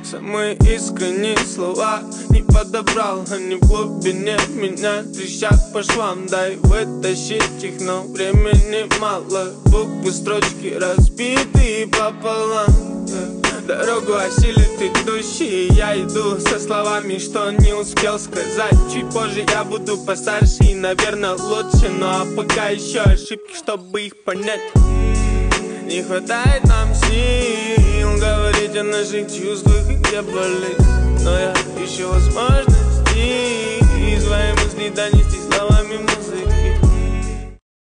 Самые искренние слова не подобрал, они в глубине меня трещат по швам. Дай вытащить их, но времени мало. Буквы, строчки разбитые пополам. Дорогу осилит идущий, я иду со словами, что не успел сказать. Чуть позже я буду постарше и, наверное, лучше. Ну а пока еще ошибки, чтобы их понять. Не хватает нам сил говорить о наших чувствах и где болит. Но я ищу возможности свои мысли донести слова.